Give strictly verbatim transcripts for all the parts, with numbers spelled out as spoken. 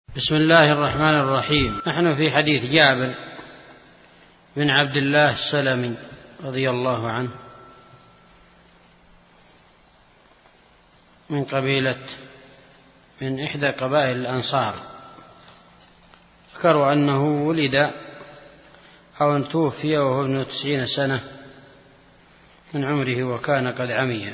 بسم الله الرحمن الرحيم. نحن في حديث جابر بن عبد الله السلمي رضي الله عنه من قبيلة من إحدى قبائل الأنصار. ذكروا أنه ولد أو أن توفي وهو ابن تسعين سنة من عمره وكان قد عمي.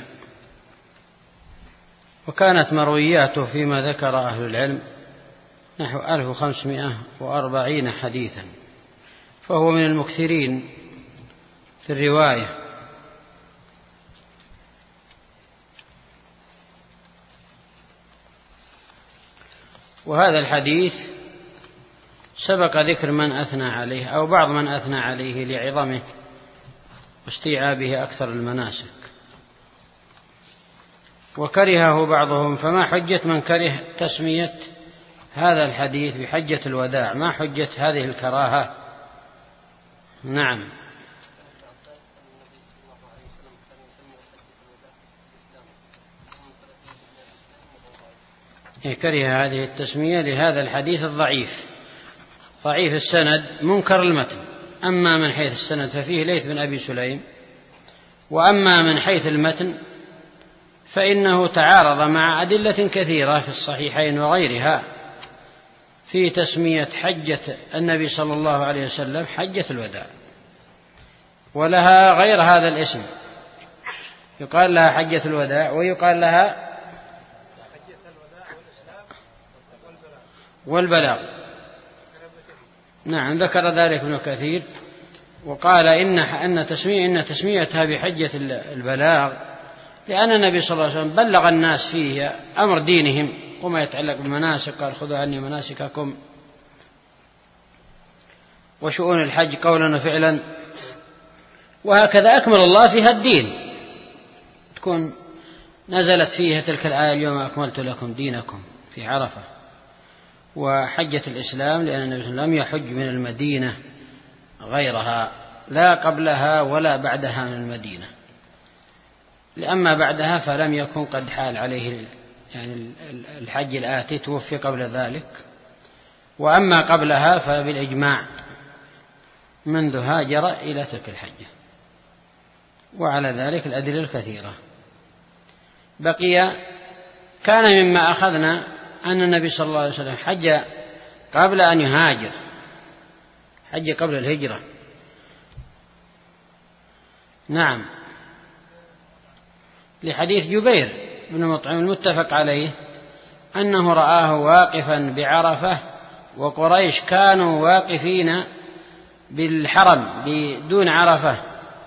وكانت مروياته فيما ذكر أهل العلم نحو ألف وخمسمائة وأربعين حديثا، فهو من المكثرين في الرواية. وهذا الحديث سبق ذكر من أثنى عليه أو بعض من أثنى عليه لعظمه واستيعابه أكثر المناسك، وكرهه بعضهم. فما حجة من كره تسمية هذا الحديث بحجة الوداع؟ ما حجة هذه الكراهة؟ نعم، كره هذه التسمية لهذا الحديث الضعيف، ضعيف السند منكر المتن. أما من حيث السند ففيه ليث بن أبي سليم، وأما من حيث المتن فإنه تعارض مع أدلة كثيرة في الصحيحين وغيرها في تسمية حجة النبي صلى الله عليه وسلم حجة الوداع، ولها غير هذا الاسم، يقال لها حجة الوداع ويقال لها والبلاغ. نعم، ذكر ذلك ابن كثير وقال إن أن تسمية إن تسميتها بحجة البلاغ لأن النبي صلى الله عليه وسلم بلغ الناس فيه أمر دينهم وما يتعلق بالمناسك، قال خذوا عني مناسككم، وشؤون الحج قولا وفعلا. وهكذا أكمل الله فيها الدين، تكون نزلت فيها تلك الآية اليوم أكملت لكم دينكم في عرفة. وحجة الإسلام لأن النبي صلى الله عليه وسلم لم يحج من المدينة غيرها، لا قبلها ولا بعدها من المدينة، لأما بعدها فلم يكن قد حال عليه يعني الحج الآتي، توفي قبل ذلك. وأما قبلها فبالإجماع منذ هاجر إلى تلك الحجة، وعلى ذلك الأدلة الكثيرة. بقي كان مما أخذنا أن النبي صلى الله عليه وسلم حج قبل أن يهاجر، حج قبل الهجرة. نعم، لحديث جبير بن مطعم المتفق عليه أنه رآه واقفا بعرفة وقريش كانوا واقفين بالحرم بدون عرفة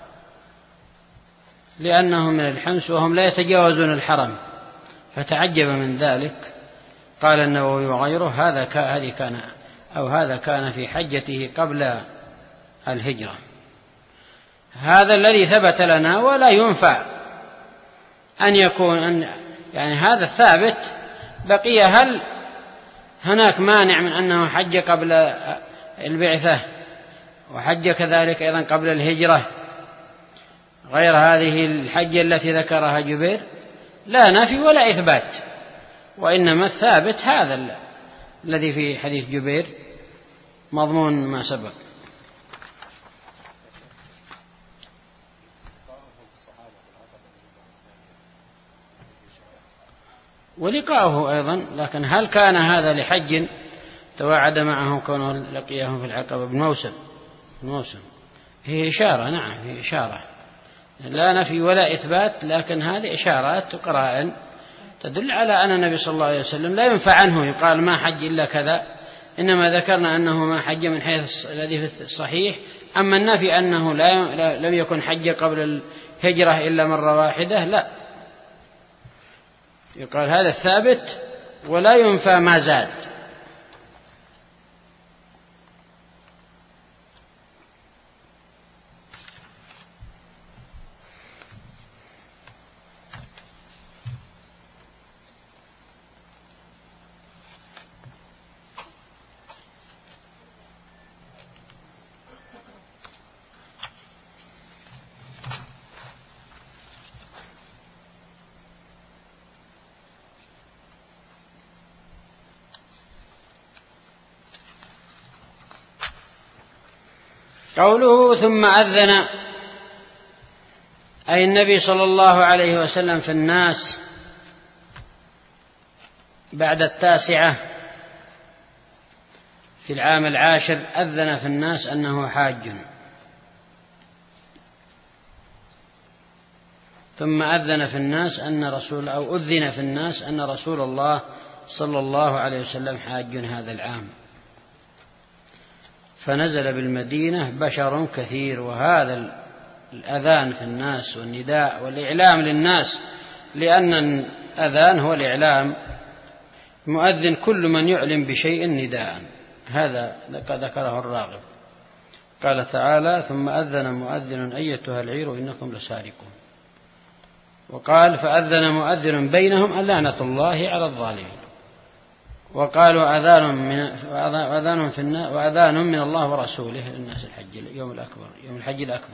لأنهم من الحمس وهم لا يتجاوزون الحرم، فتعجب من ذلك. قال النووي وغيره هذا هذه كان أو هذا كان في حجته قبل الهجرة. هذا الذي ثبت لنا، ولا ينفع أن يكون أن يعني هذا الثابت. بقي هل هناك مانع من أنه حج قبل البعثة وحج كذلك أيضا قبل الهجرة غير هذه الحجة التي ذكرها جبير؟ لا نفي ولا إثبات، وإنما الثابت هذا الذي في حديث جبير مضمون ما سبق. ولقاؤه أيضا، لكن هل كان هذا لحج تواعد معه كونه لقيهم في العقبة بالموسم؟ الموسم هي إشارة، نعم هي إشارة، لا نفي ولا إثبات، لكن هذه إشارات وقرائن تدل على أن النبي صلى الله عليه وسلم لا ينفع عنه يقال ما حج إلا كذا، إنما ذكرنا أنه ما حج من حيث الذي في الصحيح. أما النفي أنه لا لم يكن حج قبل الهجرة إلا مرة واحدة، لا، يقال هذا الثابت ولا ينفى ما زاد. قوله ثم أذن أي النبي صلى الله عليه وسلم في الناس بعد التاسعة في العام العاشر أذن في الناس أنه حاج. ثم أذن في الناس أن رسول أو أذن في الناس أن رسول الله صلى الله عليه وسلم حاج هذا العام، فنزل بالمدينة بشر كثير. وهذا الأذان في الناس والنداء والإعلام للناس، لأن الأذان هو الإعلام، مؤذن كل من يعلم بشيء نداء، هذا ذكره الراغب. قال تعالى ثم أذن مؤذن أيتها العير إنكم لسارقون. وقال فأذن مؤذن بينهم اللعنة الله على الظالمين. وقالوا أذان من وأذان في الناس وأذان من الله ورسوله للناس الحج يوم الأكبر يوم الحج الأكبر.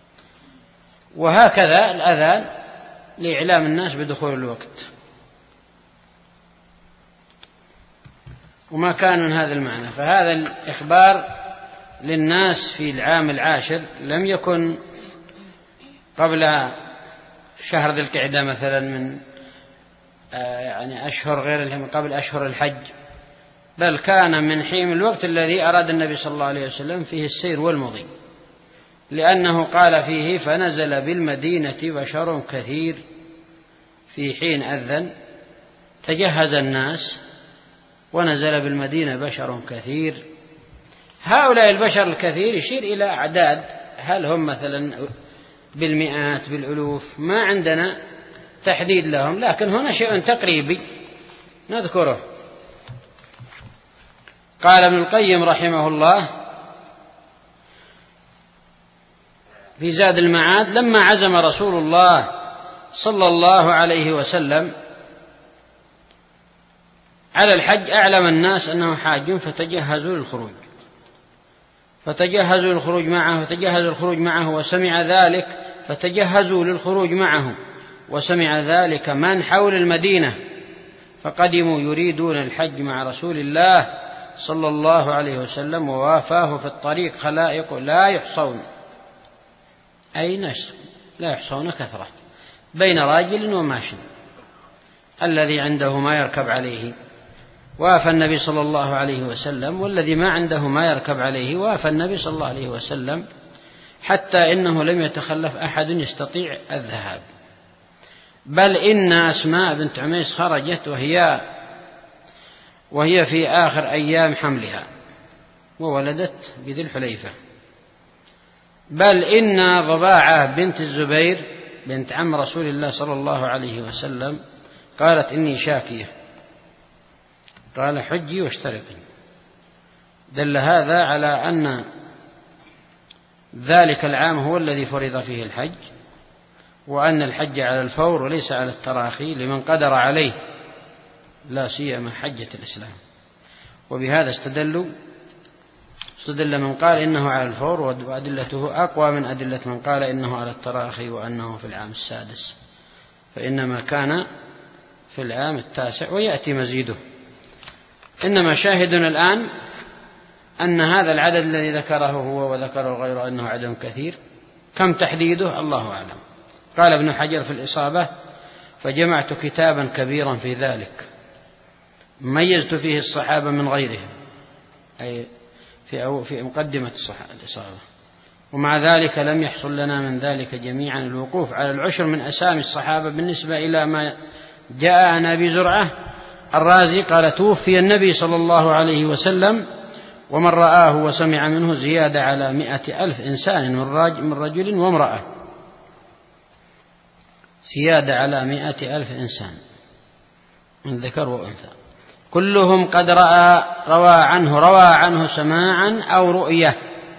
وهكذا الأذان لإعلام الناس بدخول الوقت. وما كان من هذا المعنى، فهذا الإخبار للناس في العام العاشر لم يكن قبل شهر ذي القعدة مثلا من يعني أشهر غير قبل أشهر الحج، بل كان من حين الوقت الذي أراد النبي صلى الله عليه وسلم فيه السير والمضي، لأنه قال فيه فنزل بالمدينة بشر كثير. في حين أذن تجهز الناس ونزل بالمدينة بشر كثير. هؤلاء البشر الكثير يشير إلى أعداد، هل هم مثلا بالمئات بالألوف؟ ما عندنا تحديد لهم، لكن هنا شيء تقريبي نذكره. قال ابن القيم رحمه الله في زاد المعاد لما عزم رسول الله صلى الله عليه وسلم على الحج أعلم الناس أنه حاج فتجهزوا للخروج فتجهزوا للخروج معه فتجهزوا الخروج معه وسمع ذلك فتجهزوا للخروج معه وسمع ذلك من حول المدينة فقدموا يريدون الحج مع رسول الله صلى الله عليه وسلم. ووافاه في الطريق خلائق لا يحصون، أي ناس لا يحصون كثرة، بين راجل وماشٍ الذي عنده ما يركب عليه وافى النبي صلى الله عليه وسلم، والذي ما عنده ما يركب عليه وافى النبي صلى الله عليه وسلم، حتى إنه لم يتخلف أحد يستطيع الذهاب. بل إن أسماء بنت عميس خرجت وهي وهي في آخر أيام حملها وولدت بذي الحليفة. بل إن ضباعة بنت الزبير بنت عم رسول الله صلى الله عليه وسلم قالت إني شاكية، قال حجي واشترطي. دل هذا على أن ذلك العام هو الذي فرض فيه الحج، وأن الحج على الفور وليس على التراخي لمن قدر عليه، لا سيما حجة الإسلام. وبهذا استدلوا استدل من قال إنه على الفور، وأدلته أقوى من أدلة من قال إنه على التراخي وأنه في العام السادس، فإنما كان في العام التاسع ويأتي مزيده. إنما شاهدنا الآن أن هذا العدد الذي ذكره هو وذكره غيره أنه عدد كثير. كم تحديده الله أعلم. قال ابن حجر في الإصابة فجمعت كتابا كبيرا في ذلك ميزت فيه الصحابة من غيرهم، أي في, أو في مقدمة الإصابة، ومع ذلك لم يحصل لنا من ذلك جميعا الوقوف على العشر من أسامي الصحابة بالنسبة إلى ما جاء عن أبي زرعة الرازي قال توفي النبي صلى الله عليه وسلم ومن رآه وسمع منه زيادة على مئة ألف إنسان من رجل وامرأة، زيادة على مئة ألف إنسان من ذكر وأنثى، كلهم قد رأى روى عنه روى عنه سماعا أو رؤية.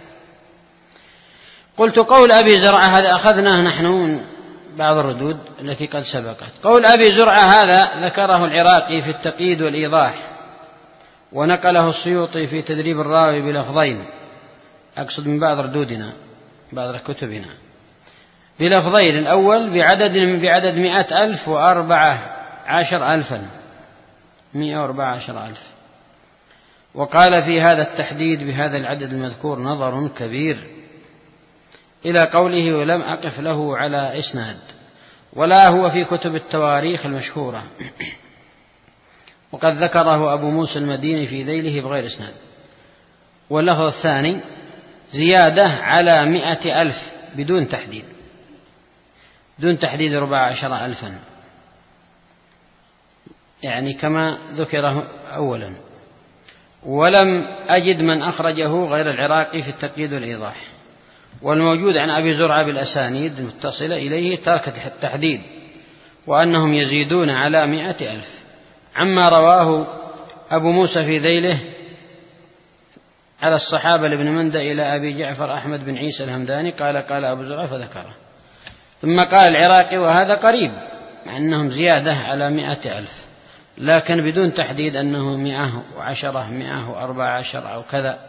قلت قول أبي زرعة هذا أخذناه نحن من بعض الردود التي قد سبقت. قول أبي زرعة هذا ذكره العراقي في التقييد والإيضاح، ونقله السيوطي في تدريب الراوي بلفظين، أقصد من بعض ردودنا بعض كتبنا بلفظين، الأول بعدد بعدد مئة ألف وأربعة عشر ألفا مئة وأربعة عشر ألف. وقال في هذا التحديد بهذا العدد المذكور نظر كبير، إلى قوله ولم أقف له على إسناد، ولا هو في كتب التواريخ المشهورة، وقد ذكره أبو موسى المديني في ذيله بغير إسناد. واللفظ الثاني زيادة على مئة ألف بدون تحديد، دون تحديد ربع عشر ألفا، يعني كما ذكره أولا. ولم أجد من أخرجه غير العراقي في التقييد والإيضاح. والموجود عن أبي زرعة بالأسانيد المتصلة إليه ترك التحديد، وأنهم يزيدون على مئة ألف. عما رواه أبو موسى في ذيله على الصحابة لابن مندى إلى أبي جعفر أحمد بن عيسى الهمداني قال قال أبو زرعة فذكره. ثم قال العراقي وهذا قريب، مع أنهم زيادة على مئة ألف، لكن بدون تحديد أنه مئة وعشرة مئة وأربع عشر أو كذا.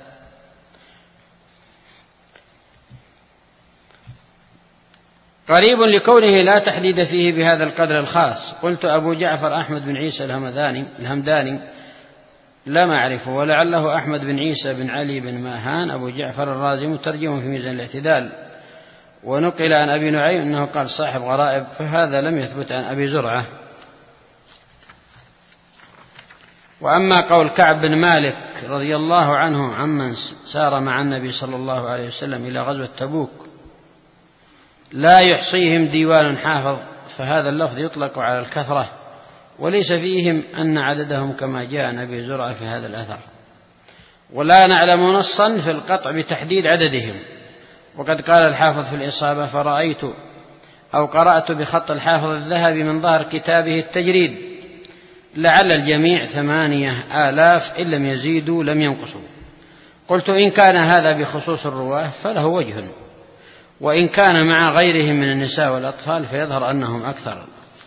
قريب لكونه لا تحديد فيه بهذا القدر الخاص. قلت أبو جعفر أحمد بن عيسى الهمداني الهمداني لا معرفه، ولعله أحمد بن عيسى بن علي بن ماهان أبو جعفر الرازي مترجم في ميزان الاعتدال. ونقل عن أبي نعيم أنه قال صاحب غرائب، فهذا لم يثبت عن أبي زرعة. وأما قول كعب بن مالك رضي الله عنه عمن سار مع النبي صلى الله عليه وسلم إلى غزوة تبوك لا يحصيهم ديوان حافظ، فهذا اللفظ يطلق على الكثرة، وليس فيهم أن عددهم كما جاء نبي زرعة في هذا الأثر. ولا نعلم نصا في القطع بتحديد عددهم. وقد قال الحافظ في الإصابة فرأيت أو قرأت بخط الحافظ الذهبي من ظهر كتابه التجريد لعل الجميع ثمانية آلاف إن لم يزيدوا لم ينقصوا. قلت إن كان هذا بخصوص الرواه فله وجه، وإن كان مع غيرهم من النساء والأطفال فيظهر أنهم أكثر.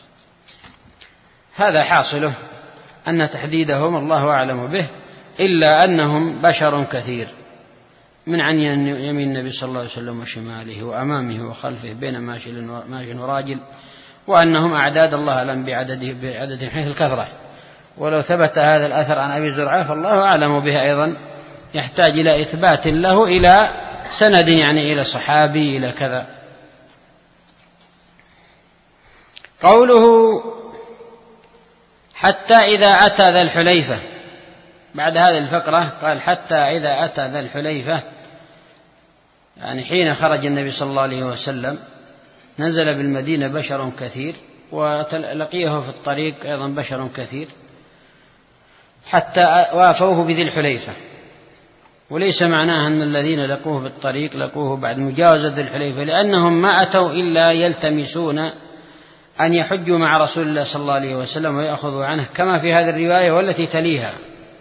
هذا حاصله أن تحديدهم الله أعلم به، إلا أنهم بشر كثير، من عن يمين النبي صلى الله عليه وسلم وشماله وأمامه وخلفه بين ماشي وراجل، وأنهم أعداد الله أعلم بعدده بعدد حيث الكثرة. ولو ثبت هذا الأثر عن أبي زرعة فالله أعلم به أيضا، يحتاج إلى إثبات له إلى سند، يعني إلى صحابي إلى كذا. قوله حتى إذا أتى ذا الحليفة، بعد هذه الفقرة قال حتى إذا أتى ذا الحليفة، يعني حين خرج النبي صلى الله عليه وسلم نزل بالمدينة بشر كثير، ولقيه في الطريق أيضا بشر كثير، حتى وافوه بذي الحليفة. وليس معناه أن الذين لقوه بالطريق لقوه بعد مجاوزة ذي الحليفة، لأنهم ما أتوا إلا يلتمسون أن يحجوا مع رسول الله صلى الله عليه وسلم ويأخذوا عنه، كما في هذه الرواية والتي تليها،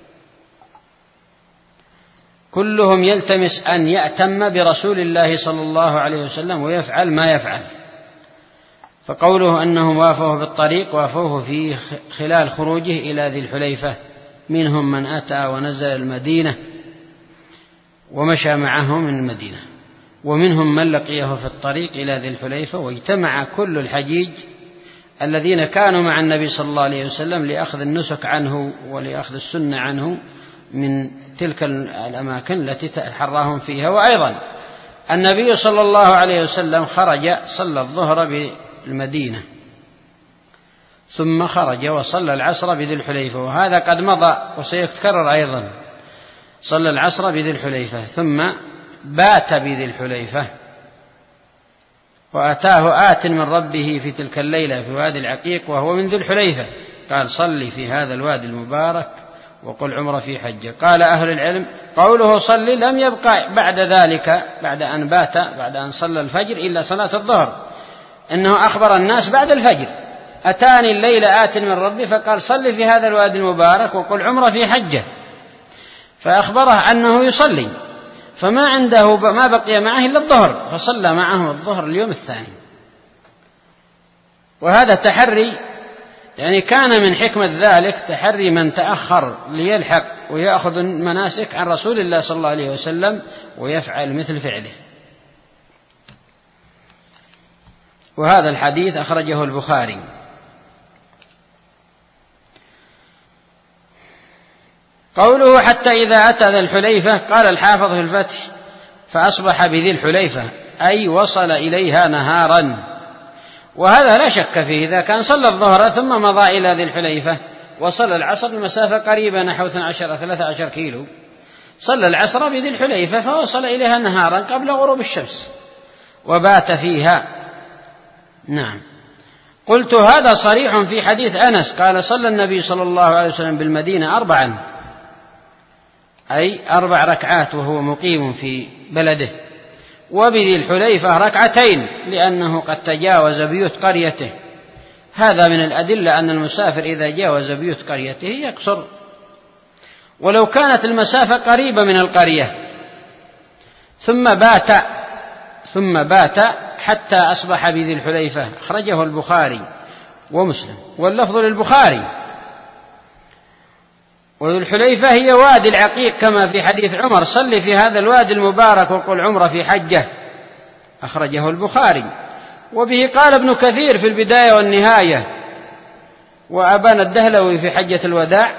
كلهم يلتمس أن يأتم برسول الله صلى الله عليه وسلم ويفعل ما يفعل. فقوله أنهم وافوه بالطريق وافوه في خلال خروجه إلى ذي الحليفة، منهم من أتى ونزل المدينة ومشى معه من المدينة، ومنهم من لقيه في الطريق إلى ذي الحليفة، واجتمع كل الحجيج الذين كانوا مع النبي صلى الله عليه وسلم لأخذ النسك عنه ولأخذ السنة عنه من تلك الأماكن التي تحراهم فيها. وأيضا النبي صلى الله عليه وسلم خرج صلى الظهر بالمدينة، ثم خرج وصلى العصر بذي الحليفة، وهذا قد مضى وسيتكرر أيضا. صلى العصر بذي الحليفة ثم بات بذي الحليفة، وأتاه آت من ربه في تلك الليلة في وادي العقيق وهو من ذي الحليفة، قال صلي في هذا الوادي المبارك وقل عمر في حجة. قال أهل العلم قوله صلي لم يبقى بعد ذلك، بعد أن بات بعد أن صلى الفجر، إلا صلاة الظهر، إنه أخبر الناس بعد الفجر أتاني الليلة آت من ربي فقال صلي في هذا الوادي المبارك وقل عمر في حجة، فأخبره أنه يصلي، فما عنده ما بقي معه إلا الظهر، فصلى معه الظهر اليوم الثاني. وهذا تحري، يعني كان من حكمة ذلك تحري من تأخر ليلحق ويأخذ المناسك عن رسول الله صلى الله عليه وسلم ويفعل مثل فعله. وهذا الحديث أخرجه البخاري. قوله حتى إذا أتى ذا الحليفة، قال الحافظ في الفتح فأصبح بذي الحليفة، أي وصل إليها نهارا. وهذا لا شك فيه، إذا كان صلى الظهر ثم مضى إلى ذي الحليفة وصلى العصر المسافة قريبة نحو ثلاثة عشر كيلو، صلى العصر بذي الحليفة فوصل إليها نهارا قبل غروب الشمس وبات فيها. نعم. قلت هذا صريح في حديث أنس قال صلى النبي صلى الله عليه وسلم بالمدينة أربعا، أي أربع ركعات وهو مقيم في بلده، وبذي الحليفة ركعتين لأنه قد تجاوز بيوت قريته. هذا من الأدلة أن المسافر إذا جاوز بيوت قريته يقصر. ولو كانت المسافة قريبة من القرية ثم بات ثم بات حتى أصبح بذي الحليفة، أخرجه البخاري ومسلم واللفظ للبخاري. وذي الحليفة هي وادي العقيق كما في حديث عمر صل في هذا الوادي المبارك وقل عمرة في حجة، أخرجه البخاري. وبه قال ابن كثير في البداية والنهاية، وأبان الدهلوي في حجة الوداع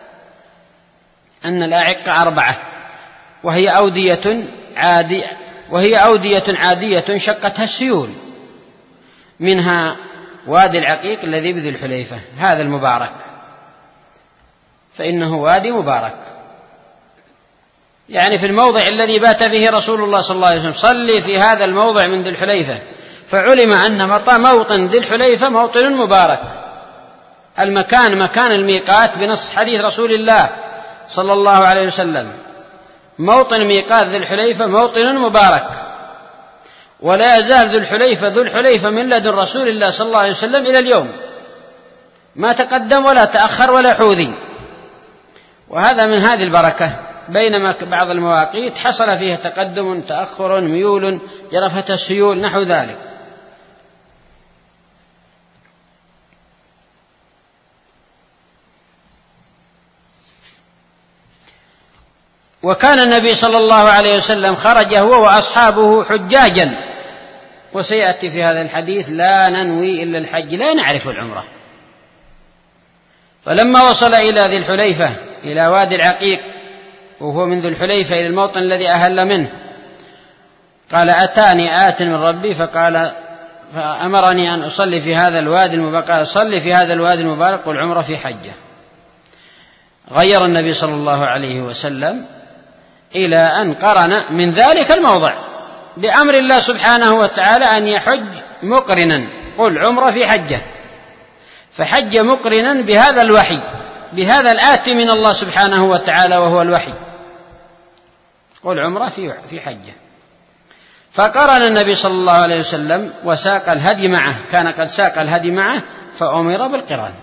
أن الأعق أربعة، وهي أودية عادية وهي أودية عادية شقتها السيول، منها وادي العقيق الذي بذي الحليفة هذا المبارك، فإنه وادي مبارك، يعني في الموضع الذي بات به رسول الله صلى الله عليه وسلم. صلي في هذا الموضع من ذي الحليفة، فعلم أن موطن ذي الحليفة موطن مبارك. المكان مكان الميقات بنص حديث رسول الله صلى الله عليه وسلم، موطن ميقات ذي الحليفة موطن مبارك. ولا يزال ذو الحليفة ذو الحليفة من لدن رسول الله صلى الله عليه وسلم إلى اليوم، ما تقدم ولا تأخر ولا حوذي. وهذا من هذه البركة، بينما بعض المواقيت حصل فيها تقدم تأخر ميول جرفة السيول نحو ذلك. وكان النبي صلى الله عليه وسلم خرج هو وأصحابه حجاجا، وسيأتي في هذا الحديث لا ننوي إلا الحج لا نعرف العمرة. فلما وصل إلى ذي الحليفة إلى وادي العقيق وهو من ذي الحليفة إلى الموطن الذي أهل منه، قال أتاني آت من ربي فقال فأمرني أن أصلي في هذا الوادي المبارك، قال صلي في هذا الوادي المبارك والعمرة في حجة. غير النبي صلى الله عليه وسلم إلى أن قرن من ذلك الموضع بأمر الله سبحانه وتعالى أن يحج مقرنا، قل عمرة في حجة، فحج مقرنا بهذا الوحي، بهذا الآتي من الله سبحانه وتعالى وهو الوحي، قل عمرة في حجة. فقرن النبي صلى الله عليه وسلم وساق الهدي معه، كان قد ساق الهدي معه فأمر بالقران.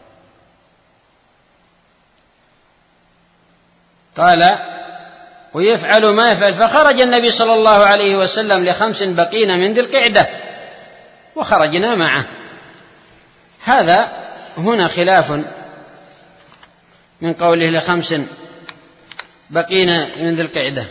قال ويفعل ما يفعل. فخرج النبي صلى الله عليه وسلم لخمس بقين من ذي القعدة وخرجنا معه. هذا هنا خلاف من قوله لخمس بقين من ذي القعدة،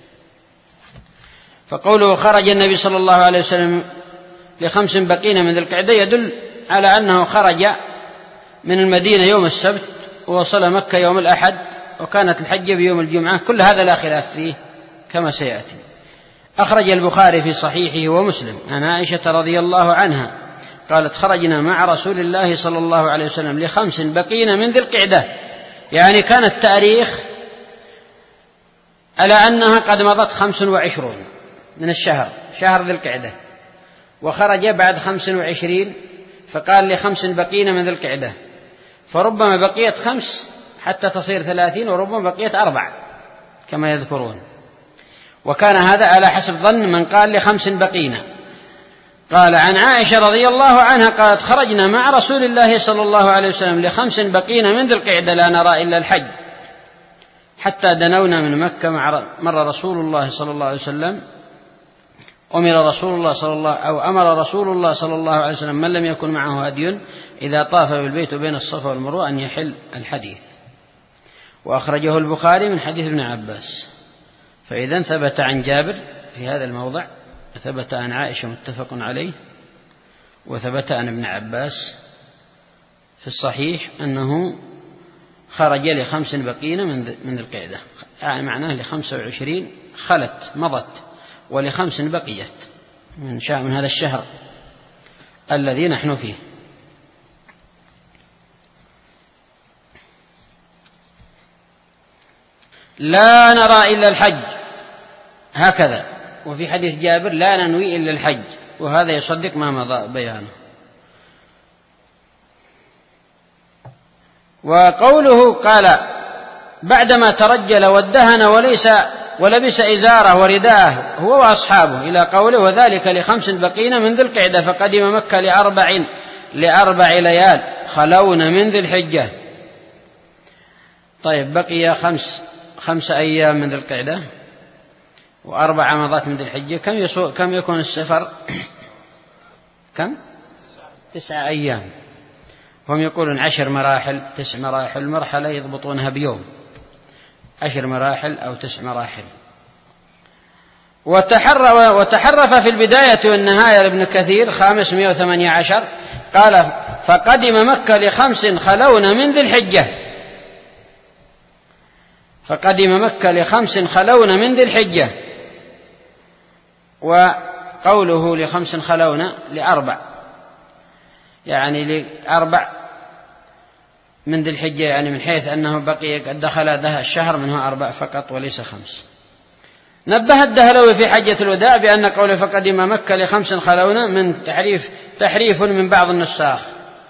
فقوله خرج النبي صلى الله عليه وسلم لخمس بقين من ذي القعدة يدل على أنه خرج من المدينة يوم السبت ووصل مكة يوم الأحد، وكانت الحجة بيوم الجمعة. كل هذا لا خلاف فيه كما سيأتي. أخرج البخاري في صحيحه ومسلم عن عائشة رضي الله عنها قالت خرجنا مع رسول الله صلى الله عليه وسلم لخمس بقين من ذي القعدة، يعني كان التاريخ على أنها قد مضت خمس وعشرون من الشهر، شهر ذي القعدة، وخرج بعد خمس وعشرين فقال لخمس بقين من ذي القعدة، فربما بقيت خمس حتى تصير ثلاثين، وربما بقيت أربع كما يذكرون. وكان هذا على حسب ظن من قال لخمس بقينا. قال عن عائشة رضي الله عنها قالت خرجنا مع رسول الله صلى الله عليه وسلم لخمس بقينا من ذي القعدة لا نرى إلا الحج، حتى دنونا من مكة مر رسول الله صلى الله عليه وسلم أمر رسول الله صلى الله أو أمر رسول الله صلى الله عليه وسلم من لم يكن معه هدي إذا طاف بالبيت بين الصفا والمروة أن يحل الحديث. وأخرجه البخاري من حديث ابن عباس. فإذا ثبت عن جابر في هذا الموضع، ثبت عن عائشة متفق عليه، وثبت عن ابن عباس في الصحيح أنه خرج لخمس بقين من القعدة، يعني معناه لخمسة وعشرين خلت مضت ولخمس بقيت. من شاء من هذا الشهر الذي نحن فيه. لا نرى إلا الحج هكذا. وفي حديث جابر لا ننوي إلا الحج، وهذا يصدق ما مضى بيانه. وقوله قال بعدما ترجل وادهن وليس ولبس إزاره ورداءه هو وأصحابه إلى قوله وذلك لخمس بقين من ذي القعدة فقدم مكة لأربع لأربع ليال خلون من ذي الحجة. طيب بقي خمس خمس أيام من ذي القعدة وأربع مضات من ذي الحجة، كم يسوء كم يكون السفر؟ كم؟ تسعة أيام. هم يقولون عشر مراحل تسع مراحل، مرحلة يضبطونها بيوم، عشر مراحل أو تسع مراحل. وتحرف في البداية والنهاية لابن كثير خمسمائة وثمانية عشر قال فقدم مكة لخمس خلون من ذي الحجة، فقدم مكة لخمس خلون من ذي الحجة. وقوله لخمس خلون لأربع، يعني لأربع من ذي الحجة، يعني من حيث أنه بقي قد دخل ده الشهر منه أربع فقط وليس خمس. نبه الدهلوي في حجة الوداع بأن قوله فقدم مكة لخمس خلون من تحريف تحريف من بعض النساخ،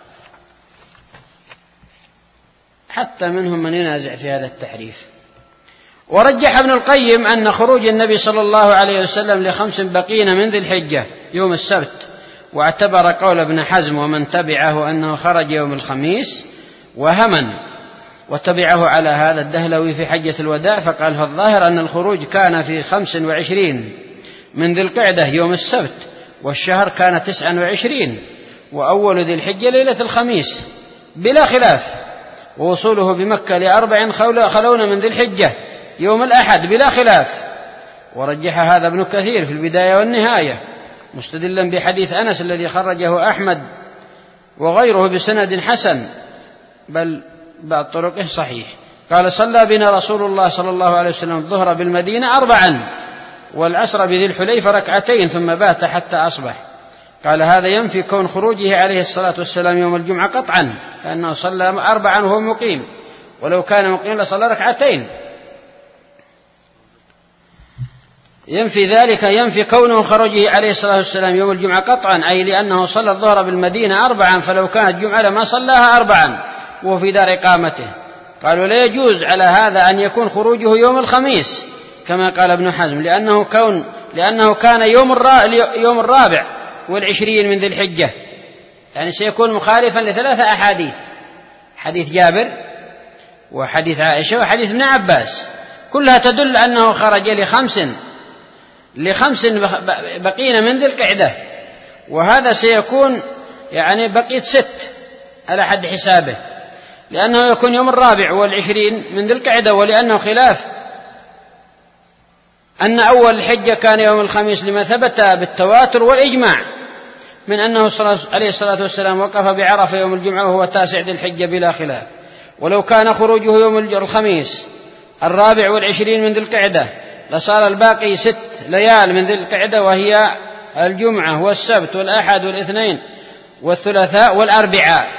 حتى منهم من ينازع في هذا التحريف. ورجح ابن القيم أن خروج النبي صلى الله عليه وسلم لخمس بقين من ذي الحجة يوم السبت، واعتبر قول ابن حزم ومن تبعه أنه خرج يوم الخميس وهمن، وتبعه على هذا الدهلوي في حجة الوداع فقال فالظاهر أن الخروج كان في خمس وعشرين من ذي القعدة يوم السبت، والشهر كان تسعا وعشرين، وأول ذي الحجة ليلة الخميس بلا خلاف، ووصوله بمكة لأربع خلون من ذي الحجة يوم الأحد بلا خلاف. ورجح هذا ابن كثير في البداية والنهاية مستدلا بحديث أنس الذي خرجه أحمد وغيره بسند حسن، بل بعض طرقه صحيح. قال صلى بنا رسول الله صلى الله عليه وسلم الظهر بالمدينة أربعا والعصر بذي الحليفة ركعتين ثم بات حتى أصبح. قال هذا ينفي كون خروجه عليه الصلاة والسلام يوم الجمعة قطعا، لأنه صلى أربعا وهو مقيم، ولو كان مقيم لصلى ركعتين. ينفي ذلك ينفي كونه خروجه عليه الصلاة والسلام يوم الجمعة قطعا، أي لأنه صلى الظهر بالمدينة أربعا، فلو كانت جمعة لما صلاها أربعا وهو في دار إقامته. قالوا لا يجوز على هذا أن يكون خروجه يوم الخميس كما قال ابن حزم، لأنه, كون لأنه كان يوم, يوم الرابع والعشرين من ذي الحجة، يعني سيكون مخالفا لثلاثة أحاديث، حديث جابر وحديث عائشة وحديث ابن عباس، كلها تدل أنه خرج لخمس لخمس بقين من ذي القعدة، وهذا سيكون يعني بقية ست على حد حسابه، لأنه يكون يوم الرابع والعشرين من ذي القعدة، ولأنه خلاف أن أول الحجة كان يوم الخميس لما ثبت بالتواتر والإجماع من أنه عليه الصلاة والسلام وقف بعرفة يوم الجمعة وهو تاسع ذي الحجة بلا خلاف. ولو كان خروجه يوم الخميس الرابع والعشرين من ذي القعدة لصار الباقي ست ليال من ذي القعدة، وهي الجمعة والسبت والأحد والاثنين والثلاثاء والأربعاء.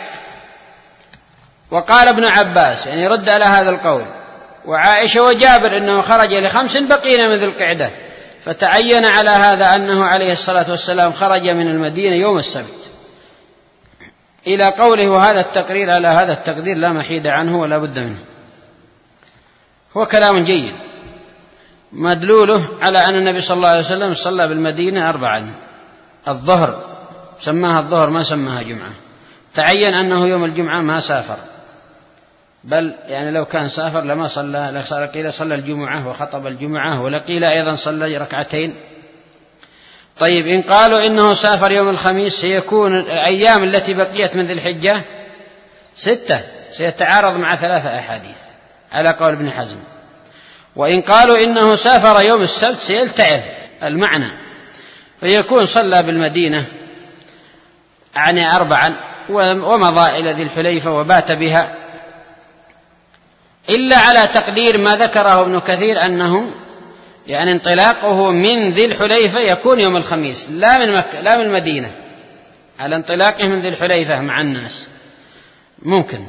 وقال ابن عباس يعني رد على هذا القول، وعائشة وجابر إنه خرج لخمس بقين من ذي القعدة، فتعين على هذا أنه عليه الصلاة والسلام خرج من المدينة يوم السبت، إلى قوله وهذا التقرير على هذا التقدير لا محيد عنه ولا بد منه. هو كلام جيد مدلوله على أن النبي صلى الله عليه وسلم صلى بالمدينة أربعا، الظهر سماها الظهر ما سماها جمعة، تعين أنه يوم الجمعة ما سافر، بل يعني لو كان سافر لما صلى، لقيل صلى الجمعة وخطب الجمعة، ولقيل أيضا صلى ركعتين. طيب إن قالوا إنه سافر يوم الخميس سيكون الأيام التي بقيت من ذي الحجة ستة، سيتعارض مع ثلاثة أحاديث على قول ابن حزم. وإن قالوا إنه سافر يوم السبت سيلتعب المعنى، فيكون صلى بالمدينة يعني أربعا ومضى إلى ذي الحليفة وبات بها، إلا على تقدير ما ذكره ابن كثير أنه يعني انطلاقه من ذي الحليفة يكون يوم الخميس، لا من مكة لا من المدينة، على انطلاقه من ذي الحليفة مع الناس ممكن.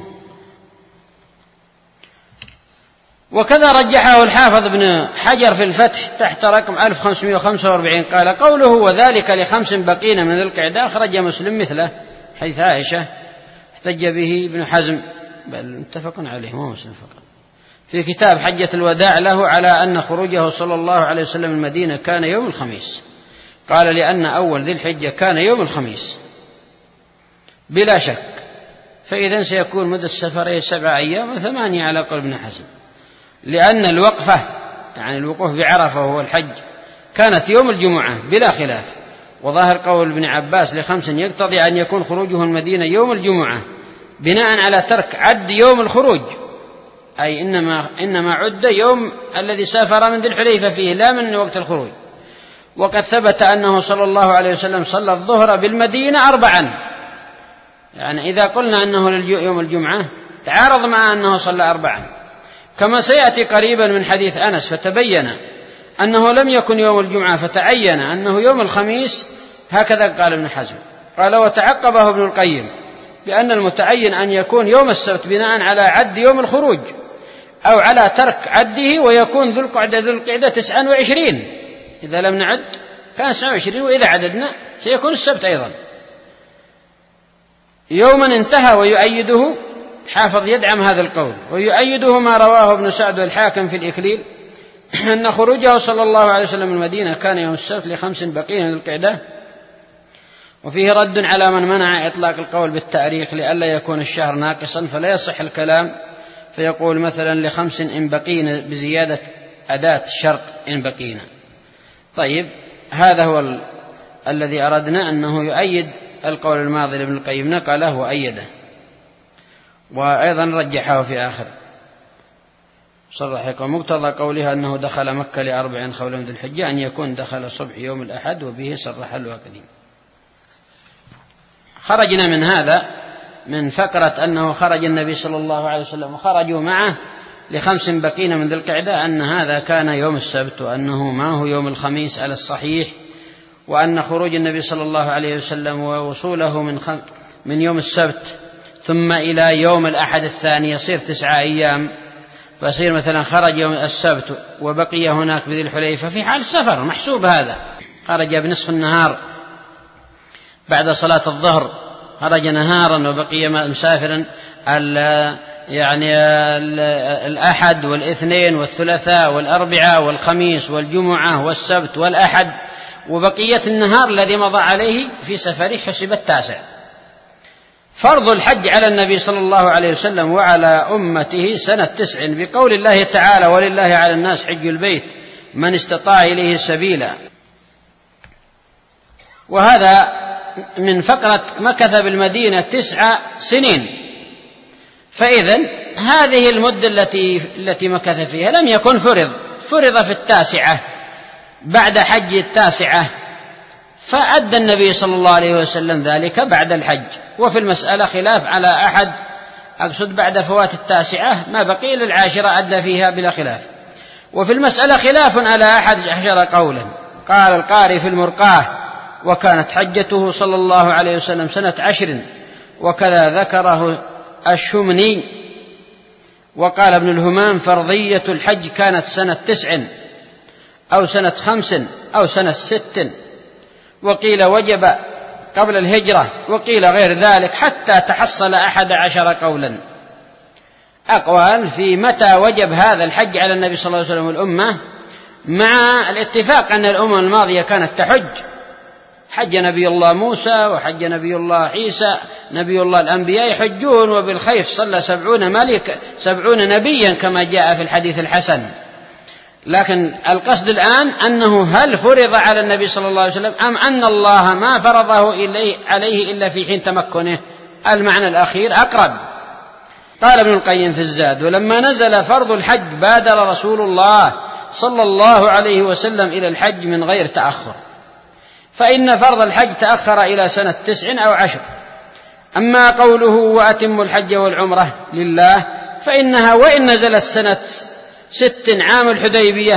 وكذا رجحه الحافظ ابن حجر في الفتح تحت رقم ألف وخمسمائة وخمسة وأربعين قال: قوله وذلك لخمس بقين من ذي القعدة أخرج مسلم مثله حيث عائشة احتج به ابن حزم، بل متفق عليه مو مسلم فقط، في كتاب حجة الوداع له على أن خروجه صلى الله عليه وسلم المدينة كان يوم الخميس، قال: لأن أول ذي الحجة كان يوم الخميس بلا شك، فإذا سيكون مدة سفره سبع أيام وثمانية على قول ابن حزم، لأن الوقفة يعني الوقوف بعرفة وهو الحج كانت يوم الجمعة بلا خلاف. وظاهر قول ابن عباس لخمس يقتضي أن يكون خروجه المدينة يوم الجمعة بناء على ترك عد يوم الخروج، أي إنما, إنما عد يوم الذي سافر من ذي الحليفة فيه لا من وقت الخروج. وقد ثبت أنه صلى الله عليه وسلم صلى الظهر بالمدينة أربعا، يعني إذا قلنا أنه يوم الجمعة تعارض مع أنه صلى أربعا، كما سيأتي قريبا من حديث أنس، فتبين أنه لم يكن يوم الجمعة فتعين أنه يوم الخميس، هكذا قال ابن حزم. قال: وتعقبه ابن القيم بأن المتعين أن يكون يوم السبت بناء على عد يوم الخروج أو على ترك عده، ويكون ذو القعدة ذو القعدة تسعا وعشرين، إذا لم نعد كان تسعا وعشرين، وإذا عددنا سيكون السبت أيضا يوما انتهى. ويؤيده حافظ يدعم هذا القول، ويؤيده ما رواه ابن سعد والحاكم في الإكليل أن خروجه صلى الله عليه وسلم من المدينة كان يوم السبت لخمس بقين من القعدة. وفيه رد على من منع إطلاق القول بالتاريخ لئلا يكون الشهر ناقصا فلا يصح الكلام، فيقول مثلا لخمس إن بقين بزيادة أداة شرط إن بقينا. طيب، هذا هو ال... الذي أردنا أنه يؤيد القول الماضي لابن القيم، نقله وأيده، وأيضا رجحه في آخر صرح ومقتضى قولها أنه دخل مكة لأربع خولا من ذي الحجة أن يكون دخل صبح يوم الأحد، وبه صرح الواقدي. خرجنا من هذا من فقرة أنه خرج النبي صلى الله عليه وسلم وخرجوا معه لخمس بقين من ذي القعدة أن هذا كان يوم السبت، وأنه ما هو يوم الخميس على الصحيح، وأن خروج النبي صلى الله عليه وسلم ووصوله من, خم... من يوم السبت ثم إلى يوم الأحد الثاني يصير تسعة أيام، فيصير مثلا خرج يوم السبت وبقي هناك بذي الحليفة في حال السفر محسوب هذا، خرج بنصف النهار بعد صلاة الظهر، خرج نهارا وبقي مسافرا يعني الأحد والاثنين والثلاثاء والأربعاء والخميس والجمعة والسبت والأحد، وبقية النهار الذي مضى عليه في سفره حسب التاسع. فرض الحج على النبي صلى الله عليه وسلم وعلى أمته سنة تسع، بقول الله تعالى: ولله على الناس حج البيت من استطاع إليه سبيلا. وهذا من فقرة مكث بالمدينة تسع سنين، فإذا هذه المدة التي التي مكث فيها لم يكن فرض فرض في التاسعة بعد حج التاسعة، فأدى النبي صلى الله عليه وسلم ذلك بعد الحج. وفي المسألة خلاف على أحد، أقصد بعد فوات التاسعة ما بقي للعاشرة أدى فيها بلا خلاف. وفي المسألة خلاف على أحد عشر قولا. قال القاري في المرقاه: وكانت حجته صلى الله عليه وسلم سنة عشر، وكذا ذكره الشمني. وقال ابن الهمام: فرضية الحج كانت سنة تسع أو سنة خمس أو سنة ست، وقيل وجب قبل الهجرة، وقيل غير ذلك، حتى تحصل أحد عشر قولا. أقوال في متى وجب هذا الحج على النبي صلى الله عليه وسلم والأمة، مع الاتفاق أن الأمم الماضية كانت تحج، حج نبي الله موسى وحج نبي الله عيسى، نبي الله الأنبياء يحجون، وبالخيف صلى سبعون ملك سبعون نبيا كما جاء في الحديث الحسن. لكن القصد الآن أنه هل فرض على النبي صلى الله عليه وسلم أم أن الله ما فرضه إليه عليه إلا في حين تمكنه؟ المعنى الأخير أقرب. قال ابن القيم في الزاد: ولما نزل فرض الحج بادر رسول الله صلى الله عليه وسلم إلى الحج من غير تأخر، فإن فرض الحج تأخر إلى سنة تسع أو عشر. أما قوله وأتم الحج والعمرة لله، فإنها وإن نزلت سنة ست عام الحديبية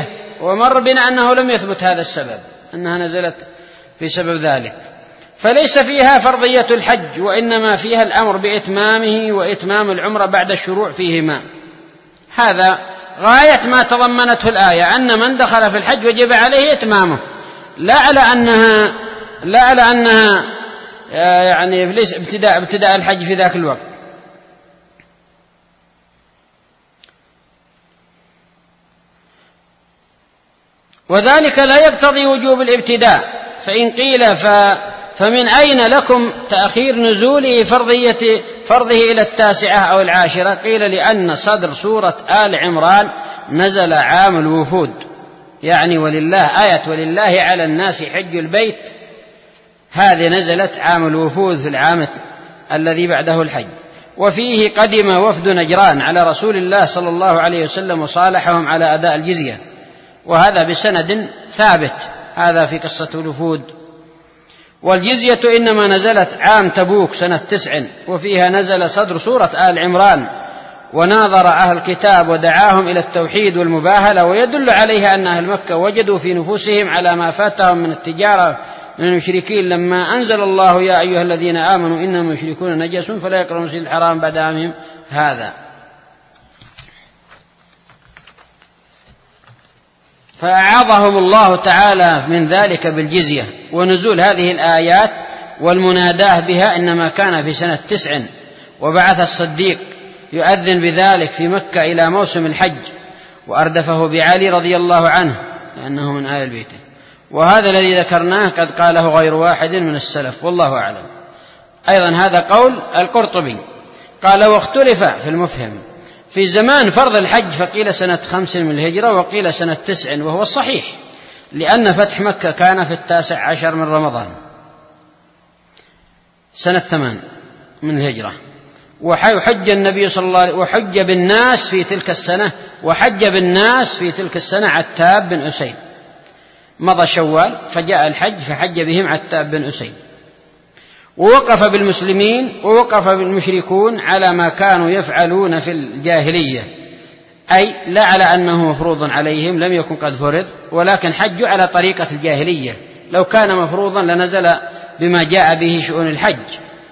ومر بنا أنه لم يثبت هذا السبب، أنها نزلت في سبب ذلك، فليس فيها فرضية الحج، وإنما فيها الأمر بإتمامه وإتمام العمرة بعد الشروع فيهما. هذا غاية ما تضمنته الآية، أن من دخل في الحج وجب عليه إتمامه، لا على أنها لا على أنها يعني ليس ابتداء ابتداء الحج في ذاك الوقت. وذلك لا يقتضي وجوب الابتداء، فإن قيل ف فمن أين لكم تأخير نزوله فرضية فرضه إلى التاسعة أو العاشرة؟ قيل لأن صدر سورة آل عمران نزل عام الوفود، يعني ولله آية ولله على الناس حج البيت، هذه نزلت عام الوفود في العام الذي بعده الحج. وفيه قدم وفد نجران على رسول الله صلى الله عليه وسلم وصالحهم على أداء الجزية، وهذا بسند ثابت، هذا في قصة الوفود. والجزية إنما نزلت عام تبوك سنة تسع، وفيها نزل صدر سورة آل عمران، وناظر أهل الكتاب ودعاهم إلى التوحيد والمباهلة، ويدل عليها أن أهل مكة وجدوا في نفوسهم على ما فاتهم من التجارة من المشركين لما أنزل الله يا أيها الذين آمنوا إنما المشركون نجس فلا يقربوا المسجد الحرام بعد عامهم هذا. فأعاظهم الله تعالى من ذلك بالجزية. ونزول هذه الآيات والمناداه بها إنما كان في سنة تسع، وبعث الصديق يؤذن بذلك في مكة إلى موسم الحج، وأردفه بعلي رضي الله عنه لأنه من آل البيت. وهذا الذي ذكرناه قد قاله غير واحد من السلف والله أعلم. أيضا هذا قول القرطبي قال: واختلف في المفهم في زمان فرض الحج، فقيل سنة خمس من الهجرة وقيل سنة تسع، وهو الصحيح، لأن فتح مكة كان في التاسع عشر من رمضان سنة ثمان من الهجرة، وحج النبي صلى الله عليه وسلم وحج بالناس في تلك السنة وحج بالناس في تلك السنة عتاب بن أسيد. مضى شوال فجاء الحج فحج بهم عتاب بن أسيد. ووقف بالمسلمين ووقف بالمشركون على ما كانوا يفعلون في الجاهلية، أي لا على أنه مفروض عليهم، لم يكن قد فرض، ولكن حجوا على طريقة الجاهلية، لو كان مفروضا لنزل بما جاء به شؤون الحج.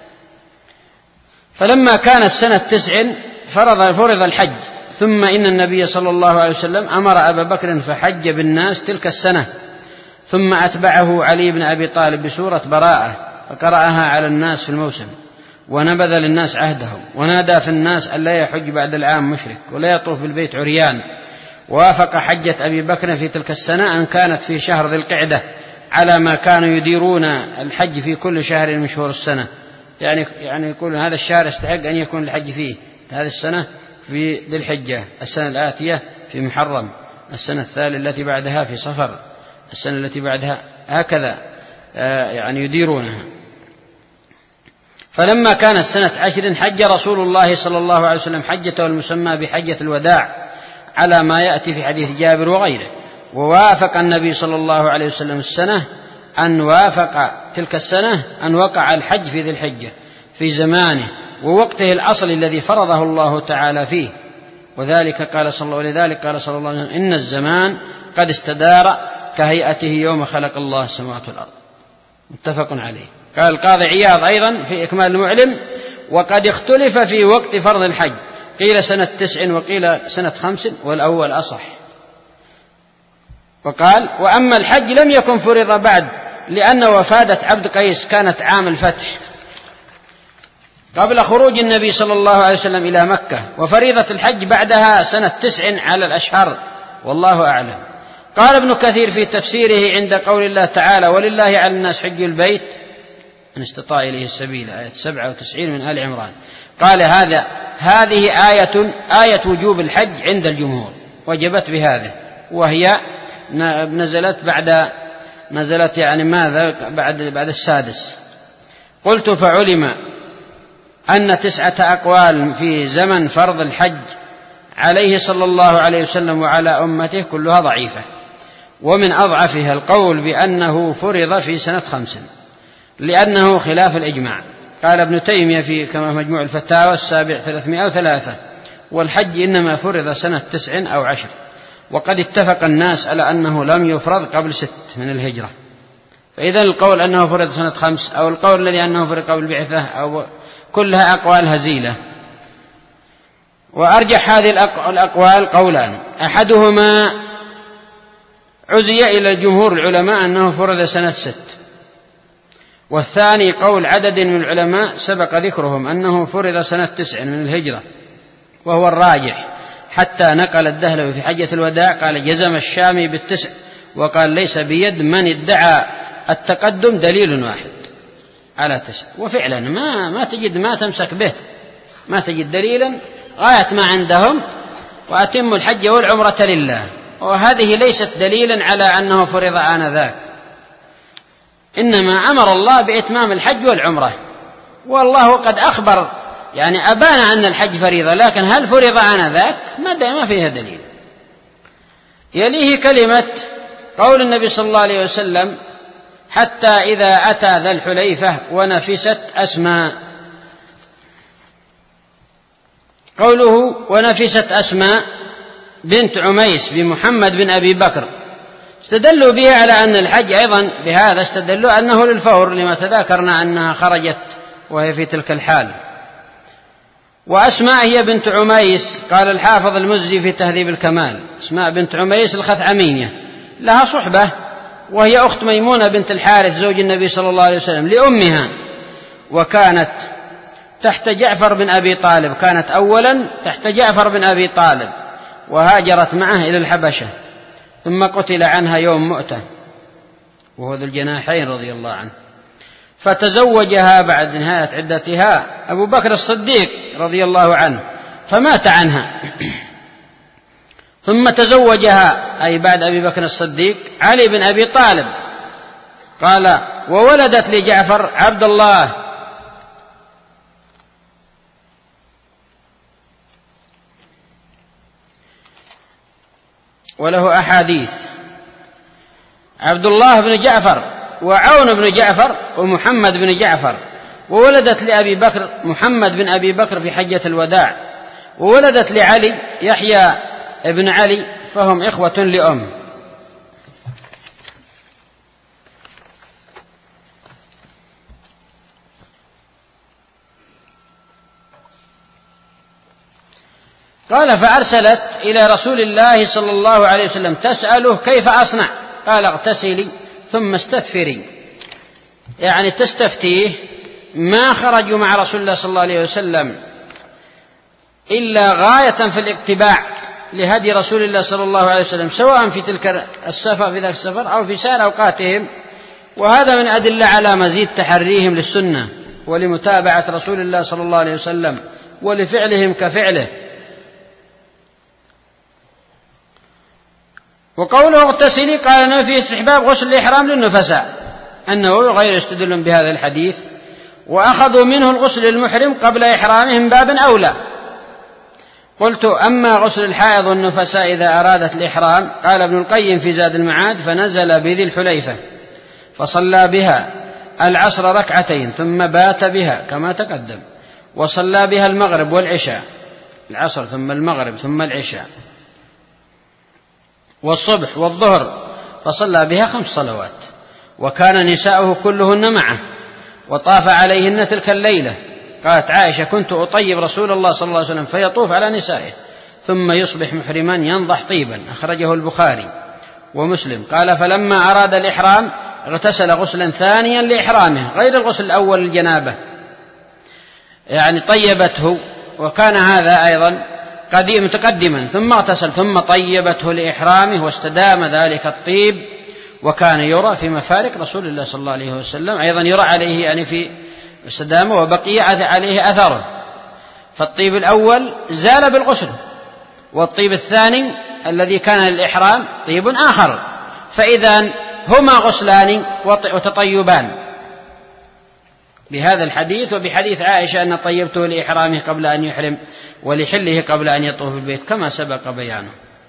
فلما كانت سنة تسع فرض فرض الحج، ثم إن النبي صلى الله عليه وسلم أمر أبا بكر فحج بالناس تلك السنة، ثم أتبعه علي بن أبي طالب بسورة براءة فقرأها على الناس في الموسم، ونبذ للناس عهدهم، ونادى في الناس أن لا يحج بعد العام مشرك ولا يطوف بالبيت عريان. وافق حجة أبي بكر في تلك السنة أن كانت في شهر ذي القعدة، على ما كانوا يديرون الحج في كل شهر من شهور السنة، يعني يعني يقول هذا الشهر يستحق أن يكون الحج فيه، هذه السنة في ذي الحجة، السنة الآتية في محرم، السنة الثالثة التي بعدها في صفر، السنة التي بعدها، هكذا يعني يديرونها. فلما كانت سنة عشر حج رسول الله صلى الله عليه وسلم حجته المسمى بحجة الوداع، على ما يأتي في حديث جابر وغيره. ووافق النبي صلى الله عليه وسلم السنة أن وافق تلك السنة أن وقع الحج في ذي الحجة في زمانه ووقته الأصل الذي فرضه الله تعالى فيه. وذلك قال صلى الله ولذلك قال صلى الله عليه وسلم: إن الزمان قد استدار كهيئته يوم خلق الله السماوات والأرض. متفق عليه. قال القاضي عياض أيضا في إكمال المعلم: وقد اختلف في وقت فرض الحج، قيل سنة تسع وقيل سنة خمس، والأول أصح. وقال: وأما الحج لم يكن فرض بعد، لأن وفادة عبد قيس كانت عام الفتح قبل خروج النبي صلى الله عليه وسلم إلى مكة، وفريضة الحج بعدها سنة تسع على الأشهر، والله أعلم. قال ابن كثير في تفسيره عند قول الله تعالى: ولله على الناس حج البيت من استطاع إليه السبيل، آية سبعة وتسعين من آل عمران، قال: هذا هذه آية آية وجوب الحج عند الجمهور، وجبت بهذا، وهي نزلت بعد نزلت يعني ماذا بعد بعد السادس. قلت: فعلم أن تسعة أقوال في زمن فرض الحج عليه صلى الله عليه وسلم وعلى أمته كلها ضعيفة، ومن أضعفها القول بأنه فرض في سنة خمس، لأنه خلاف الإجماع. قال ابن تيمية في كما مجموع الفتاوى السابع ثلاثمائة وثلاثة: والحج إنما فرض سنة تسع أو عشر. وقد اتفق الناس على أنه لم يفرض قبل ست من الهجرة. فإذا القول أنه فرض سنة خمس أو القول الذي أنه فرض قبل البعثة أو كلها أقوال هزيلة. وأرجح هذه الأقوال قولان: أحدهما عزي إلى جمهور العلماء أنه فرض سنة ست، والثاني قول عدد من العلماء سبق ذكرهم أنه فرض سنة تسع من الهجرة، وهو الراجح، حتى نقل الدهلوي في حجة الوداع قال: جزم الشامي بالتسع، وقال: ليس بيد من ادعى التقدم دليل واحد على تسع. وفعلا ما ما تجد ما تمسك به، ما تجد دليلا غاية ما عندهم: وأتم الحج والعمرة لله. وهذه ليست دليلا على أنه فرض آنذاك، إنما أمر الله بإتمام الحج والعمرة، والله قد أخبر يعني أبان أن الحج فريضة، لكن هل فرض آنذاك؟ ما فيها دليل. يليه كلمة قول النبي صلى الله عليه وسلم: حتى إذا أتى ذا الحليفة ونفست أسماء. قوله ونفست أسماء بنت عميس بمحمد بن أبي بكر استدلوا به على أن الحج أيضا بهذا استدلوا أنه للفور، لما تذاكرنا أنها خرجت وهي في تلك الحال. وأسماء هي بنت عميس، قال الحافظ المزي في تهذيب الكمال: أسماء بنت عميس الخثعمية، لها صحبة، وهي أخت ميمونة بنت الحارث زوج النبي صلى الله عليه وسلم لأمها، وكانت تحت جعفر بن أبي طالب، كانت أولا تحت جعفر بن أبي طالب، وهاجرت معه إلى الحبشة، ثم قتل عنها يوم مؤتة وهو ذو الجناحين رضي الله عنه، فتزوجها بعد نهاية عدتها أبو بكر الصديق رضي الله عنه فمات عنها، ثم تزوجها أي بعد أبي بكر الصديق علي بن أبي طالب، قال: وولدت لجعفر عبد الله وله أحاديث: عبد الله بن جعفر وعون بن جعفر ومحمد بن جعفر. وولدت لأبي بكر محمد بن أبي بكر في حجة الوداع، وولدت لعلي يحيى ابن علي، فهم إخوة لأم. قال: فأرسلت إلى رسول الله صلى الله عليه وسلم تسأله كيف أصنع؟ قال: اغتسلي ثم استثفري، يعني تستفتيه. ما خرجوا مع رسول الله صلى الله عليه وسلم إلا غاية في الاتباع لهدي رسول الله صلى الله عليه وسلم، سواء في تلك السفر في ذاك السفر أو في سائر أوقاتهم، وهذا من أدلة على مزيد تحريهم للسنة ولمتابعة رسول الله صلى الله عليه وسلم ولفعلهم كفعله. وقوله اغتسلي قال أنه في استحباب غسل الإحرام للنفساء، أنه غير يستدلون بهذا الحديث، وأخذوا منه الغسل للمحرم قبل إحرامهم بابا أولى. قلت: أما غسل الحائض والنفساء إذا أرادت الإحرام، قال ابن القيم في زاد المعاد: فنزل بذي الحليفة فصلى بها العصر ركعتين ثم بات بها كما تقدم، وصلى بها المغرب والعشاء، العصر ثم المغرب ثم العشاء والصبح والظهر، فصلى بها خمس صلوات. وكان نساؤه كلهن معه وطاف عليهن تلك الليلة. قالت عائشة: كنت أطيب رسول الله صلى الله عليه وسلم فيطوف على نسائه ثم يصبح محرما ينضح طيبا، أخرجه البخاري ومسلم. قال: فلما أراد الإحرام اغتسل غسلا ثانيا لإحرامه غير الغسل الأول الجنابة، يعني طيبته، وكان هذا أيضا قديم متقدما، ثم اغتسل ثم طيبته لإحرامه، واستدام ذلك الطيب، وكان يرى في مفارق رسول الله صلى الله عليه وسلم، أيضا يرى عليه يعني في استدامه، وبقي عليه أثره. فالطيب الأول زال بالغسل، والطيب الثاني الذي كان للإحرام طيب آخر، فإذا هما غسلان وتطيبان، بهذا الحديث وبحديث عائشة أن طيبته لإحرامه قبل أن يحرم ولحله قبل أن يطوف البيت كما سبق بيانه.